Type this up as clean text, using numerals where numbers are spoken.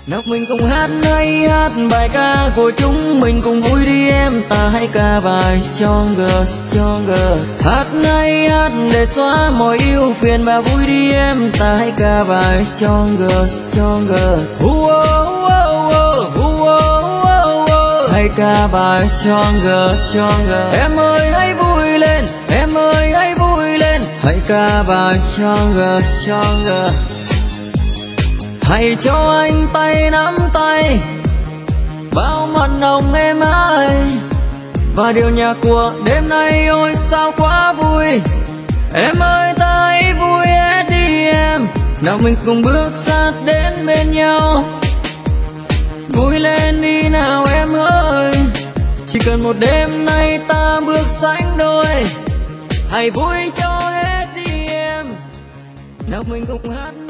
Nào mình cùng hát hay hát bài ca của chúng mình cùng vui đi em, ta hãy ca bài Stronger Stronger. Hát hay hát để xóa mọi ưu phiền và vui đi em, ta hãy ca bài Stronger Stronger. Hãy ca bài Stronger Stronger. Em ơi hãy vui lên, em ơi hãy vui lên, hãy ca bài Stronger Stronger. Hãy cho anh tay nắm tay bao mặn nồng êm ái, và điệu nhạc của đêm nay ôi sao quá vui. Em ơi ta hãy vui hết đi em, nào mình cùng bước sát đến bên nhau. Vui lên đi nào em ơi, chỉ cần một đêm nay ta bước sánh đôi. Hãy vui cho hết đi em, nào mình cùng hát.